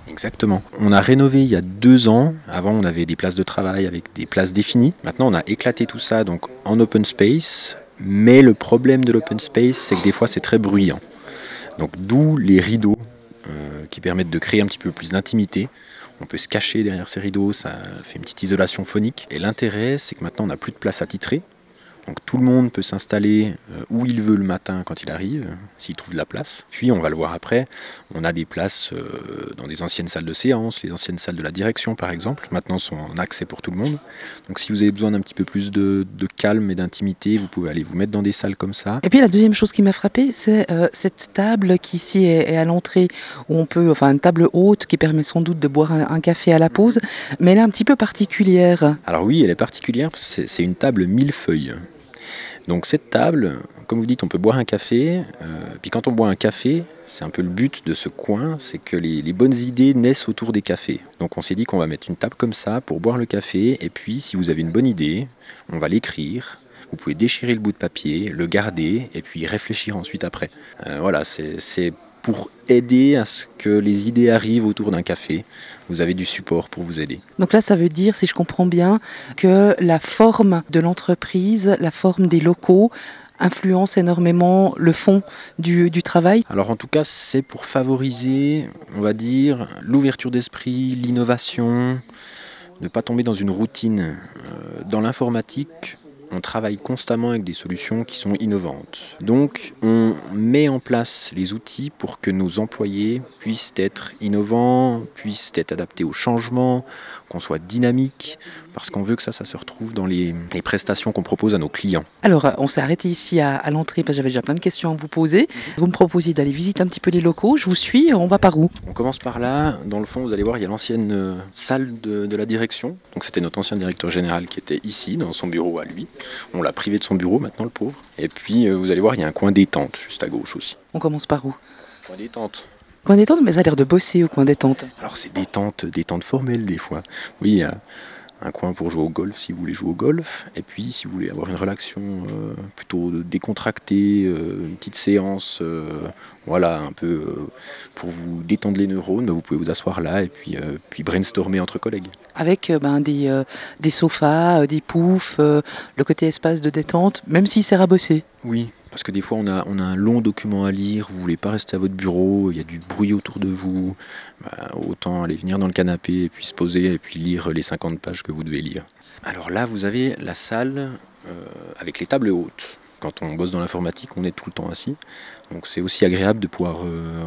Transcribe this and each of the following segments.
Exactement. On a rénové il y a 2 ans. Avant, on avait des places de travail avec des places définies. Maintenant, on a éclaté tout ça donc en open space. Mais le problème de l'open space, c'est que des fois, c'est très bruyant. Donc, d'où les rideaux qui permettent de créer un petit peu plus d'intimité. On peut se cacher derrière ces rideaux, ça fait une petite isolation phonique. Et l'intérêt, c'est que maintenant, on n'a plus de place attitrée. Donc tout le monde peut s'installer où il veut le matin quand il arrive, s'il trouve de la place. Puis on va le voir après, on a des places dans des anciennes salles de séance, les anciennes salles de la direction par exemple, maintenant sont en accès pour tout le monde. Donc si vous avez besoin d'un petit peu plus de calme et d'intimité, vous pouvez aller vous mettre dans des salles comme ça. Et puis la deuxième chose qui m'a frappée, c'est cette table qui ici est à l'entrée, où on peut, enfin une table haute qui permet sans doute de boire un café à la pause, mais elle est un petit peu particulière. Alors oui, elle est particulière, parce que c'est une table millefeuille. Donc cette table, comme vous dites, on peut boire un café, puis quand on boit un café, c'est un peu le but de ce coin, c'est que les bonnes idées naissent autour des cafés. Donc on s'est dit qu'on va mettre une table comme ça pour boire le café, et puis si vous avez une bonne idée, on va l'écrire. Vous pouvez déchirer le bout de papier, le garder, et puis réfléchir ensuite après. Voilà, c'est pour aider à ce que les idées arrivent autour d'un café. Vous avez du support pour vous aider. Donc là, ça veut dire, si je comprends bien, que la forme de l'entreprise, la forme des locaux, influence énormément le fond du travail. Alors en tout cas, c'est pour favoriser, on va dire, l'ouverture d'esprit, l'innovation, ne pas tomber dans une routine. Dans l'informatique, on travaille constamment avec des solutions qui sont innovantes. Donc, on met en place les outils pour que nos employés puissent être innovants, puissent être adaptés aux changements, qu'on soit dynamique, parce qu'on veut que ça se retrouve dans les prestations qu'on propose à nos clients. Alors, on s'est arrêté ici à l'entrée, parce que j'avais déjà plein de questions à vous poser. Vous me proposiez d'aller visiter un petit peu les locaux. Je vous suis, on va par où? On commence par là. Dans le fond, vous allez voir, il y a l'ancienne salle de la direction. Donc, c'était notre ancien directeur général qui était ici, dans son bureau à lui. On l'a privé de son bureau maintenant, le pauvre. Et puis, vous allez voir, il y a un coin détente juste à gauche aussi. On commence par où? Coin détente. Coin détente, mais ça a l'air de bosser au coin détente. Alors, c'est détente formelle des fois. Oui, il y a un coin pour jouer au golf si vous voulez jouer au golf. Et puis, si vous voulez avoir une relaxation plutôt décontractée, une petite séance, voilà, un peu pour vous détendre les neurones, vous pouvez vous asseoir là et puis brainstormer entre collègues. Avec des sofas, des poufs, le côté espace de détente, même s'il sert à bosser. Oui, parce que des fois on a un long document à lire, vous voulez pas rester à votre bureau, il y a du bruit autour de vous, autant aller venir dans le canapé et puis se poser et puis lire les 50 pages que vous devez lire. Alors là vous avez la salle avec les tables hautes. Quand on bosse dans l'informatique, on est tout le temps assis. Donc c'est aussi agréable de pouvoir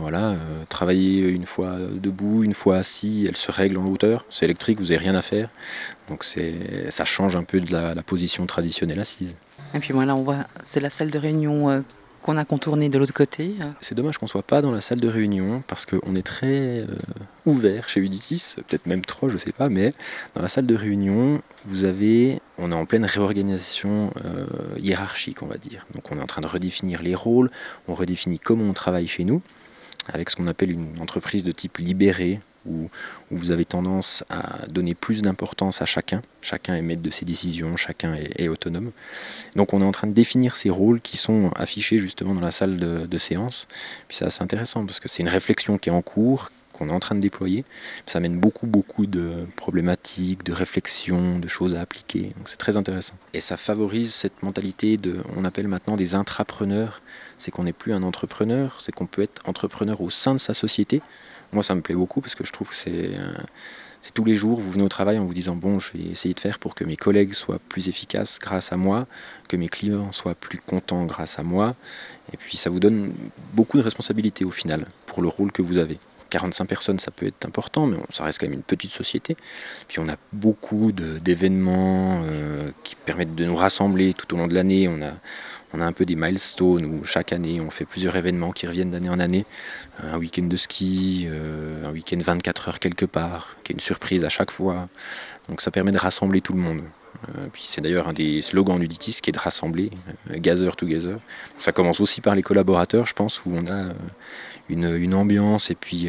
travailler une fois debout, une fois assis. Elle se règle en hauteur. C'est électrique, vous n'avez rien à faire. Donc ça change un peu de la position traditionnelle assise. Et puis voilà, on voit, c'est la salle de réunion qu'on a contournée de l'autre côté. C'est dommage qu'on ne soit pas dans la salle de réunion parce qu'on est très ouvert chez Uditis, peut-être même trop, je ne sais pas, mais dans la salle de réunion, on est en pleine réorganisation hiérarchique, on va dire. Donc on est en train de redéfinir les rôles, on redéfinit comment on travaille chez nous, avec ce qu'on appelle une entreprise de type libéré, où vous avez tendance à donner plus d'importance à chacun. Chacun est maître de ses décisions, chacun est autonome. Donc on est en train de définir ces rôles qui sont affichés justement dans la salle de séance. Puis c'est assez intéressant parce que c'est une réflexion qui est en cours, qu'on est en train de déployer. Ça amène beaucoup de problématiques, de réflexions, de choses à appliquer. Donc c'est très intéressant. Et ça favorise cette mentalité on appelle maintenant des intrapreneurs. C'est qu'on n'est plus un entrepreneur, c'est qu'on peut être entrepreneur au sein de sa société. Moi, ça me plaît beaucoup parce que je trouve que c'est tous les jours, vous venez au travail en vous disant bon, je vais essayer de faire pour que mes collègues soient plus efficaces grâce à moi, que mes clients soient plus contents grâce à moi. Et puis, ça vous donne beaucoup de responsabilités au final pour le rôle que vous avez. 45 personnes, ça peut être important, mais ça reste quand même une petite société. Puis on a beaucoup d'événements qui permettent de nous rassembler tout au long de l'année. On a un peu des milestones où chaque année on fait plusieurs événements qui reviennent d'année en année. Un week-end de ski, un week-end 24 heures quelque part, qui est une surprise à chaque fois. Donc ça permet de rassembler tout le monde. Puis c'est d'ailleurs un des slogans d'Uditis qui est de rassembler, Gather Together. Ça commence aussi par les collaborateurs, je pense, où on a une ambiance et puis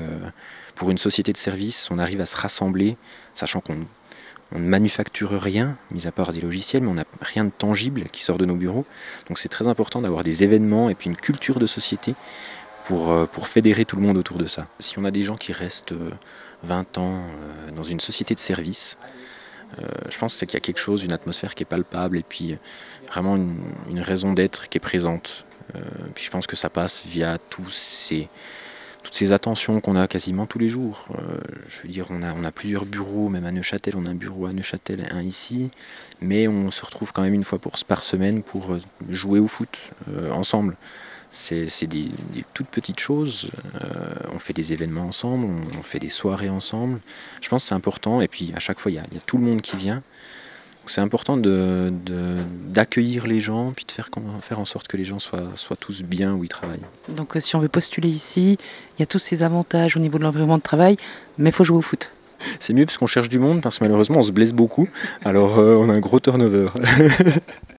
pour une société de service, on arrive à se rassembler, sachant qu'on ne manufacture rien, mis à part des logiciels, mais on n'a rien de tangible qui sort de nos bureaux. Donc c'est très important d'avoir des événements et puis une culture de société pour fédérer tout le monde autour de ça. Si on a des gens qui restent 20 ans dans une société de service, je pense qu'il y a quelque chose, une atmosphère qui est palpable et puis vraiment une raison d'être qui est présente. Puis je pense que ça passe via toutes ces attentions qu'on a quasiment tous les jours. Je veux dire, on a plusieurs bureaux, même à Neuchâtel, on a un bureau à Neuchâtel et un ici, mais on se retrouve quand même une fois par semaine pour jouer au foot ensemble. C'est des toutes petites choses. On fait des événements ensemble, on fait des soirées ensemble. Je pense que c'est important. Et puis à chaque fois, il y a tout le monde qui vient. Donc, c'est important d'accueillir les gens, puis de faire en sorte que les gens soient tous bien où ils travaillent. Donc si on veut postuler ici, il y a tous ces avantages au niveau de l'environnement de travail, mais il faut jouer au foot. C'est mieux parce qu'on cherche du monde, parce que malheureusement on se blesse beaucoup. Alors on a un gros turnover.